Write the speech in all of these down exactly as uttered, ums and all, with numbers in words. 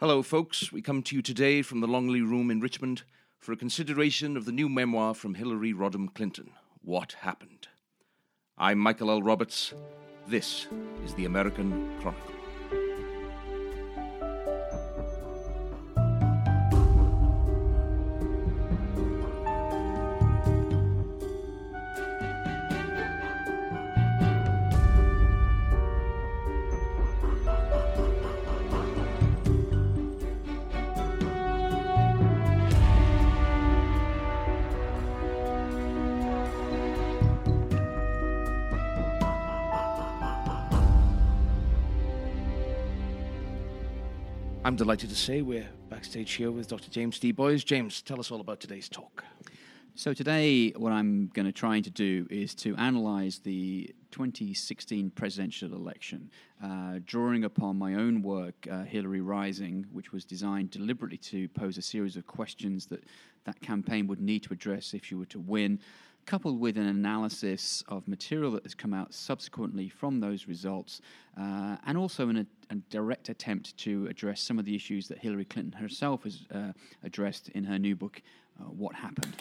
Hello, folks. We come to you today from the Longley Room in Richmond for a consideration of the new memoir from Hillary Rodham Clinton, What Happened? I'm Michael L. Roberts. This is the American Chronicle. I'm delighted to say we're backstage here with Doctor James D. Boys. James, tell us all about today's talk. So today, what I'm going to try to do is to analyse the twenty sixteen presidential election, uh, drawing upon my own work, uh, Hillary Rising, which was designed deliberately to pose a series of questions that that campaign would need to address if she were to win, coupled with an analysis of material that has come out subsequently from those results, uh, and also in a, a direct attempt to address some of the issues that Hillary Clinton herself has uh, addressed in her new book, uh, What Happened?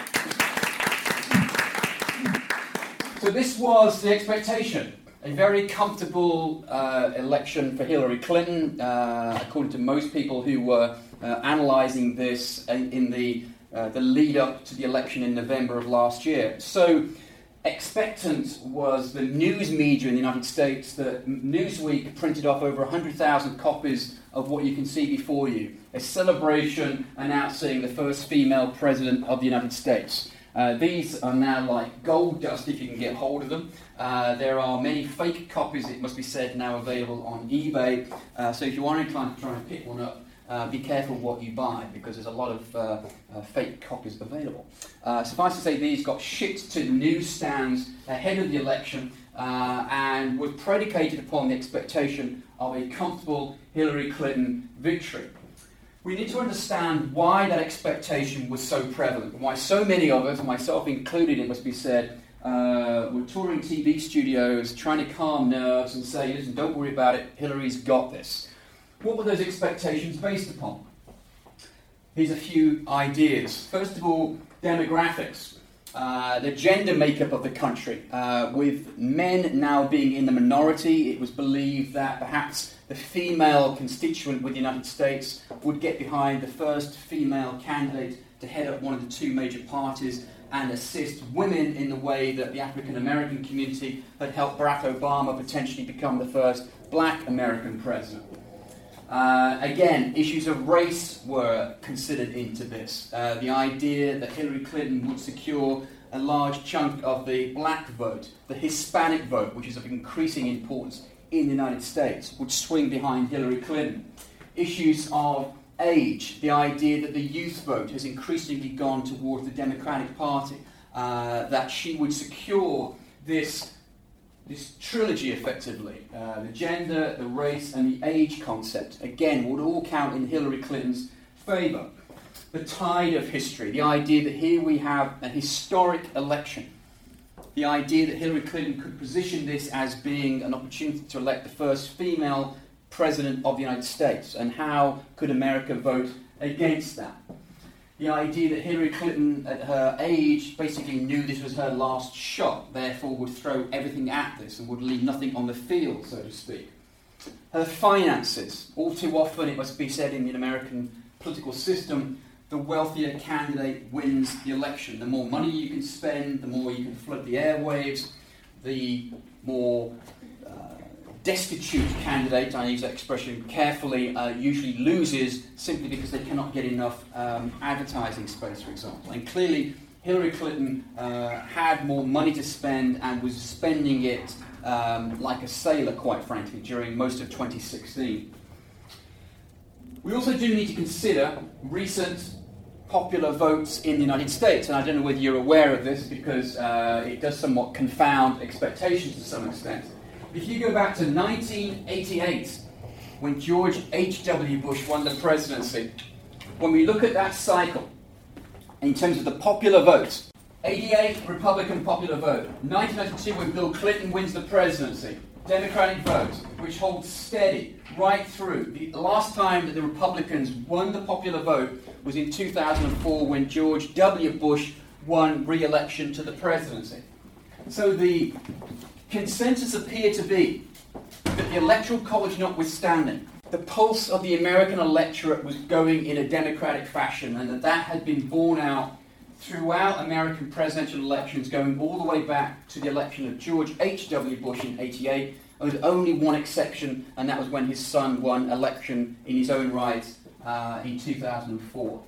So this was the expectation. A very comfortable uh, election for Hillary Clinton, uh, according to most people who were uh, analysing this in, in the Uh, the lead up to the election in November of last year. So expectant was the news media in the United States. That Newsweek printed off over one hundred thousand copies of what you can see before you, a celebration announcing the first female president of the United States. Uh, these are now like gold dust if you can get hold of them. Uh, there are many fake copies, it must be said, now available on eBay. Uh, so if you want to try, try and pick one up, Uh, be careful what you buy, because there's a lot of uh, uh, fake copies available. Uh, suffice to say, these got shipped to the newsstands ahead of the election uh, and were predicated upon the expectation of a comfortable Hillary Clinton victory. We need to understand why that expectation was so prevalent, why so many of us, myself included, it must be said, uh, were touring T V studios, trying to calm nerves and say, listen, don't worry about it, Hillary's got this. What were those expectations based upon? Here's a few ideas. First of all, demographics. Uh, the gender makeup of the country. Uh, with men now being in the minority, it was believed that perhaps the female constituent with the United States would get behind the first female candidate to head up one of the two major parties and assist women in the way that the African American community had helped Barack Obama potentially become the first black American president. Uh, again, issues of race were considered into this. Uh, the idea that Hillary Clinton would secure a large chunk of the black vote, the Hispanic vote, which is of increasing importance in the United States, would swing behind Hillary Clinton. Issues of age, the idea that the youth vote has increasingly gone towards the Democratic Party, uh, that she would secure this This trilogy, effectively, uh, the gender, the race, and the age concept, again, would all count in Hillary Clinton's favour. The tide of history, the idea that here we have a historic election, the idea that Hillary Clinton could position this as being an opportunity to elect the first female president of the United States, and how could America vote against that? The idea that Hillary Clinton, at her age, basically knew this was her last shot, therefore would throw everything at this and would leave nothing on the field, so to speak. Her finances. All too often, it must be said in the American political system, the wealthier candidate wins the election. The more money you can spend, the more you can flood the airwaves, the more destitute candidate, I use that expression carefully, uh, usually loses simply because they cannot get enough um, advertising space, for example. And clearly, Hillary Clinton uh, had more money to spend and was spending it um, like a sailor, quite frankly, during most of twenty sixteen. We also do need to consider recent popular votes in the United States, and I don't know whether you're aware of this because uh, it does somewhat confound expectations to some extent. If you go back to nineteen eighty-eight, when George H W Bush won the presidency, when we look at that cycle, in terms of the popular vote, eighty-eight Republican popular vote, nineteen ninety-two when Bill Clinton wins the presidency, Democratic vote, which holds steady right through. The last time that the Republicans won the popular vote was in two thousand four when George W. Bush won re-election to the presidency. So the consensus appeared to be that the Electoral College notwithstanding, the pulse of the American electorate was going in a democratic fashion, and that that had been borne out throughout American presidential elections, going all the way back to the election of George H W. Bush in eighty-eight, and with only one exception, and that was when his son won election in his own right uh, in two thousand four.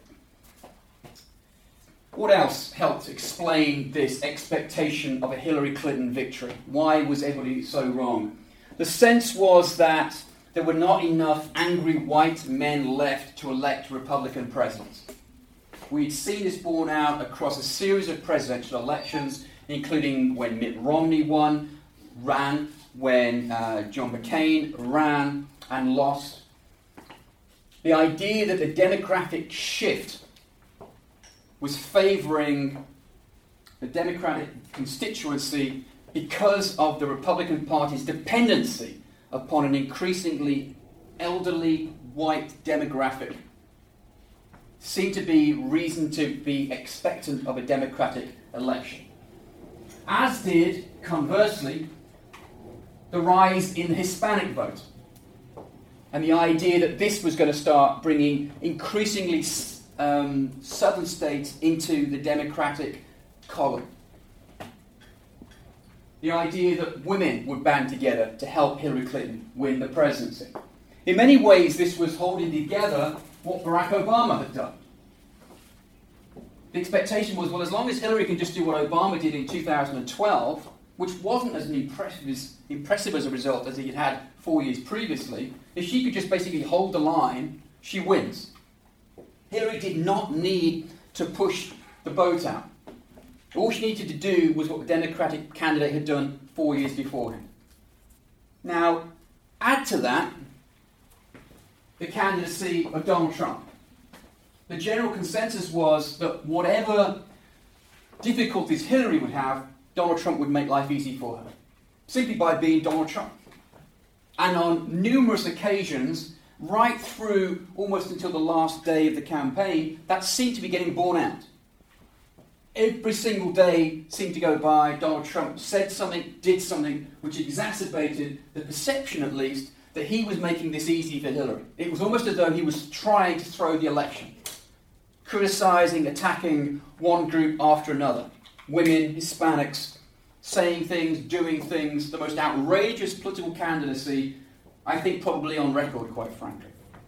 What else helped explain this expectation of a Hillary Clinton victory? Why was everybody so wrong? The sense was that there were not enough angry white men left to elect Republican presidents. We'd seen this borne out across a series of presidential elections, including when Mitt Romney won, ran, when uh, John McCain ran and lost. The idea that the demographic shift was favouring the Democratic constituency because of the Republican Party's dependency upon an increasingly elderly white demographic seemed to be reason to be expectant of a democratic election. As did, conversely, the rise in the Hispanic vote, and the idea that this was going to start bringing increasingly um, southern states into the Democratic column. The idea that women would band together to help Hillary Clinton win the presidency. In many ways, this was holding together what Barack Obama had done. The expectation was, well, as long as Hillary can just do what Obama did in two thousand twelve, which wasn't as impressive as, impressive as a result as he had had four years previously, if she could just basically hold the line, she wins. Hillary did not need to push the boat out. All she needed to do was what the Democratic candidate had done four years beforehand. Now, add to that the candidacy of Donald Trump. The general consensus was that whatever difficulties Hillary would have, Donald Trump would make life easy for her, simply by being Donald Trump. And on numerous occasions, right through almost until the last day of the campaign, that seemed to be getting borne out. Every single day seemed to go by, Donald Trump said something, did something, which exacerbated the perception, at least, that he was making this easy for Hillary. It was almost as though he was trying to throw the election, criticising, attacking one group after another. Women, Hispanics, saying things, doing things, the most outrageous political candidacy, I think probably on record, quite frankly.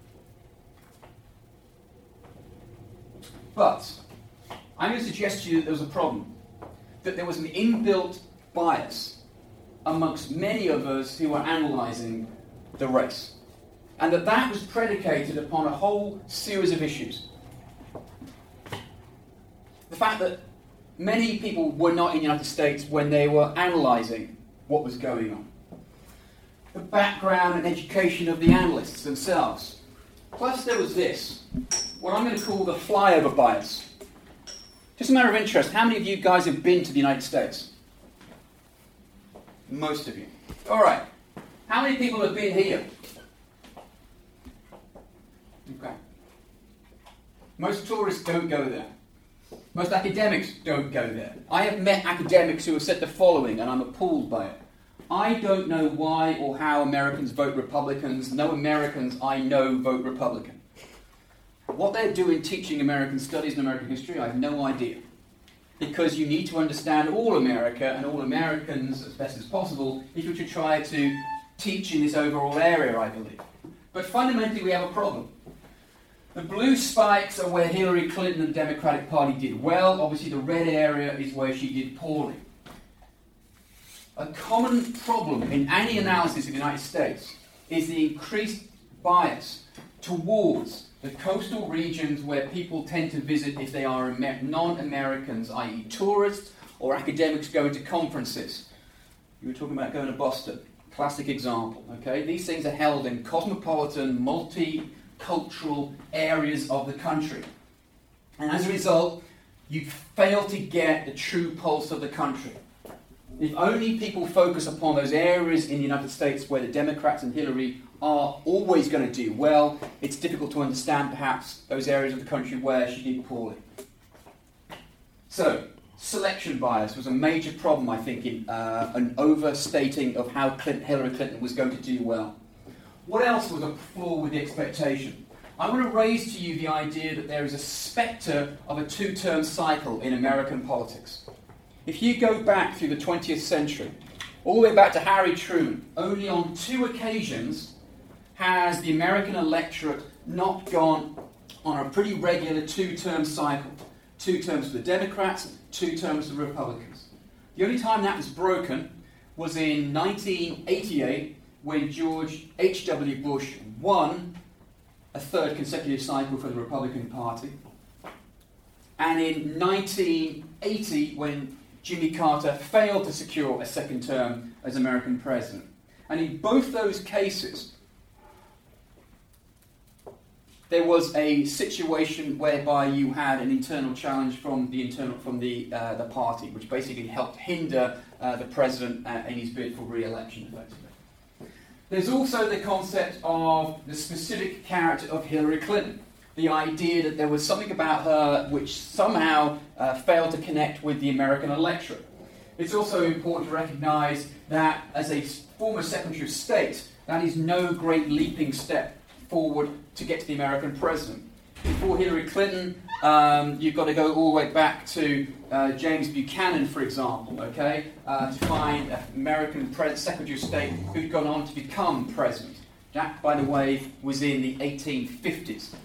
But I'm going to suggest to you that there was a problem, that there was an inbuilt bias amongst many of us who are analysing the race, and that that was predicated upon a whole series of issues. The fact that many people were not in the United States when they were analysing what was going on. The background and education of the analysts themselves. Plus there was this, what I'm going to call the flyover bias. Just a matter of interest, how many of you guys have been to the United States? Most of you. All right. How many people have been here? Okay. Most tourists don't go there. Most academics don't go there. I have met academics who have said the following, and I'm appalled by it. I don't know why or how Americans vote Republicans. No Americans I know vote Republican. What they're doing teaching American studies and American history, I have no idea. Because you need to understand all America and all Americans as best as possible if you're to try to teach in this overall area, I believe. But fundamentally we have a problem. The blue spikes are where Hillary Clinton and the Democratic Party did well. Obviously the red area is where she did poorly. A common problem in any analysis of the United States is the increased bias towards the coastal regions where people tend to visit if they are Amer- non-Americans, that is tourists or academics going to conferences. You were talking about going to Boston. Classic example, okay? These things are held in cosmopolitan, multicultural areas of the country. And as a result, you fail to get the true pulse of the country. If only people focus upon those areas in the United States where the Democrats and Hillary are always going to do well, it's difficult to understand perhaps those areas of the country where she did poorly. So, selection bias was a major problem, I think, in uh, an overstating of how Clinton, Hillary Clinton was going to do well. What else was a flaw with the expectation? I want to raise to you the idea that there is a spectre of a two-term cycle in American politics. If you go back through the twentieth century, all the way back to Harry Truman, only on two occasions has the American electorate not gone on a pretty regular two-term cycle. Two terms for the Democrats, two terms for the Republicans. The only time that was broken was in nineteen eighty-eight, when George H W Bush won a third consecutive cycle for the Republican Party, and in nineteen eighty, when Jimmy Carter failed to secure a second term as American president. And in both those cases, there was a situation whereby you had an internal challenge from the internal from the uh, the party, which basically helped hinder uh, the president uh, in his bid for re-election, effectively. There's also the concept of the specific character of Hillary Clinton. The idea that there was something about her which somehow uh, failed to connect with the American electorate. It's also important to recognise that as a former Secretary of State, that is no great leaping step forward to get to the American president. Before Hillary Clinton, um, you've got to go all the way back to uh, James Buchanan, for example, okay, uh, to find an American pre- Secretary of State who'd gone on to become president. That, by the way, was in the eighteen fifties.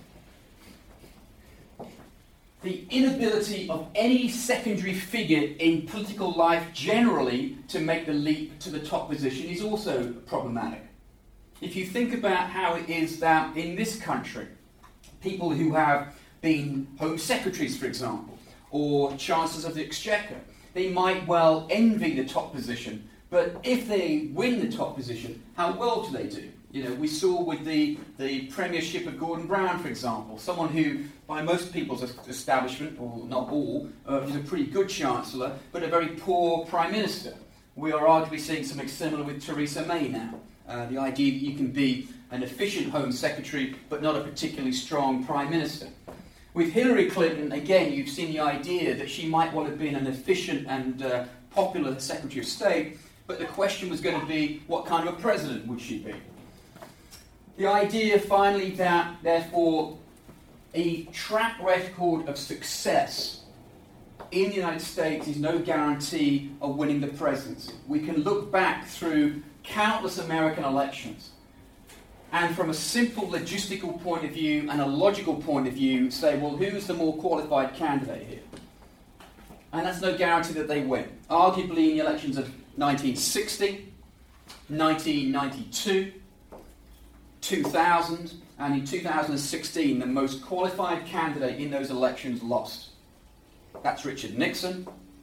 The inability of any secondary figure in political life generally to make the leap to the top position is also problematic. If you think about how it is that in this country, people who have been Home Secretaries, for example, or Chancellors of the Exchequer, they might well envy the top position, but if they win the top position, how well do they do? You know, we saw with the, the premiership of Gordon Brown, for example, someone who, by most people's establishment, or not all, uh, was a pretty good Chancellor, but a very poor Prime Minister. We are arguably seeing something similar with Theresa May now. Uh, the idea that you can be an efficient Home Secretary, but not a particularly strong Prime Minister. With Hillary Clinton, again, you've seen the idea that she might well have been an efficient and uh, popular Secretary of State, but the question was going to be, what kind of a president would she be? The idea, finally, that, therefore, a track record of success in the United States is no guarantee of winning the presidency. We can look back through countless American elections and from a simple logistical point of view and a logical point of view say, well, who's the more qualified candidate here? And that's no guarantee that they win. Arguably in the elections of nineteen sixty, nineteen ninety-two, two thousand, and in two thousand sixteen, the most qualified candidate in those elections lost. That's Richard Nixon,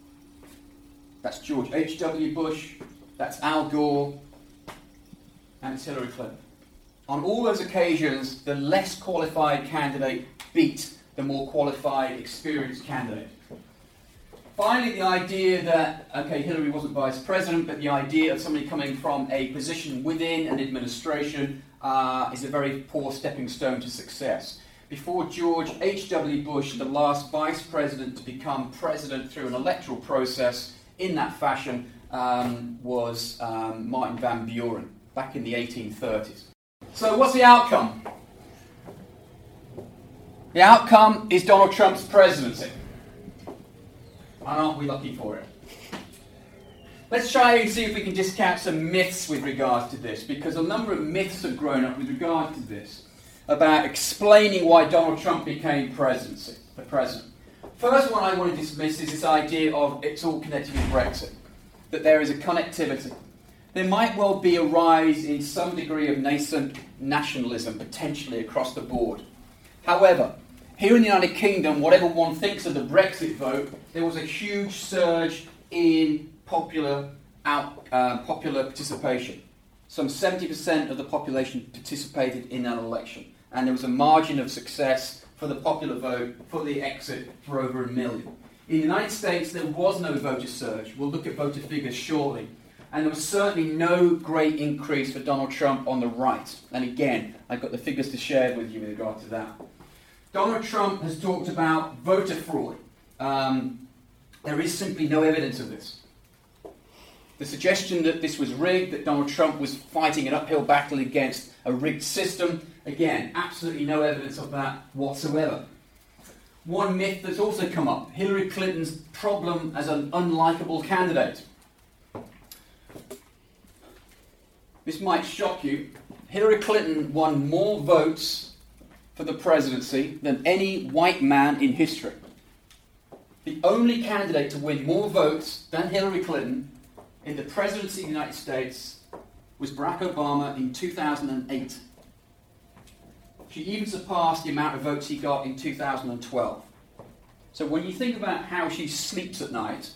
that's George H W Bush, that's Al Gore, and it's Hillary Clinton. On all those occasions, the less qualified candidate beat the more qualified, experienced candidate. Finally, the idea that, okay, Hillary wasn't vice president, but the idea of somebody coming from a position within an administration uh, is a very poor stepping stone to success. Before George H W Bush, the last vice president to become president through an electoral process in that fashion um, was um, Martin Van Buren, back in the eighteen thirties. So what's the outcome? The outcome is Donald Trump's presidency. And aren't we lucky for it? Let's try and see if we can discount some myths with regards to this, because a number of myths have grown up with regard to this, about explaining why Donald Trump became presidency, the president. First one I want to dismiss is this idea of it's all connected with Brexit, that there is a connectivity. There might well be a rise in some degree of nascent nationalism, potentially across the board. However, here in the United Kingdom, whatever one thinks of the Brexit vote, there was a huge surge in popular out, uh, popular participation. Some seventy percent of the population participated in that election, and there was a margin of success for the popular vote, for the exit, for over a million. In the United States, there was no voter surge. We'll look at voter figures shortly. And there was certainly no great increase for Donald Trump on the right. And again, I've got the figures to share with you with regard to that. Donald Trump has talked about voter fraud. Um, there is simply no evidence of this. The suggestion that this was rigged, that Donald Trump was fighting an uphill battle against a rigged system, again, absolutely no evidence of that whatsoever. One myth that's also come up, Hillary Clinton's problem as an unlikable candidate. This might shock you. Hillary Clinton won more votes for the presidency than any white man in history. The only candidate to win more votes than Hillary Clinton in the presidency of the United States was Barack Obama in two thousand eight. She even surpassed the amount of votes he got in two thousand twelve. So when you think about how she sleeps at night,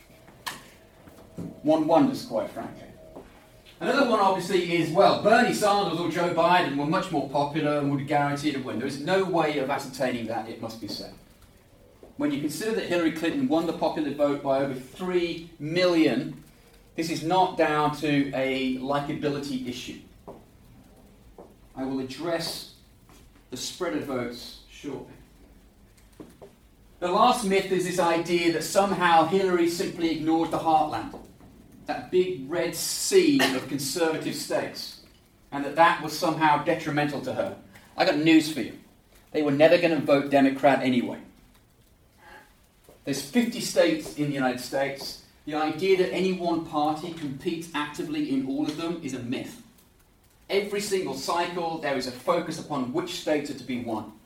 one wonders, quite frankly. Another one, obviously, is, well, Bernie Sanders or Joe Biden were much more popular and would guarantee a win. There is no way of ascertaining that, it must be said. When you consider that Hillary Clinton won the popular vote by over three million, this is not down to a likability issue. I will address the spread of votes shortly. The last myth is this idea that somehow Hillary simply ignored the heartland, that big red sea of conservative states, and that that was somehow detrimental to her. I got news for you. They were never going to vote Democrat anyway. There's fifty states in the United States. The idea that any one party competes actively in all of them is a myth. Every single cycle, there is a focus upon which states are to be won.